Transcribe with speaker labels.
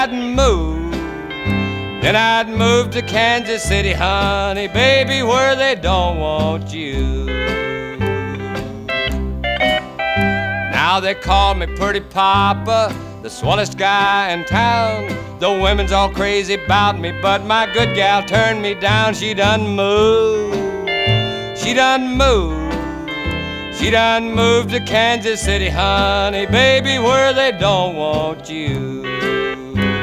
Speaker 1: I'd move, then I'd move to Kansas City, honey, baby, where they don't want you. Now they call me Pretty Papa, the swellest guy in town. The women's all crazy about me, but my good gal turned me down. She done moved, she done moved, she done moved to Kansas City, honey, baby, where they don't want you.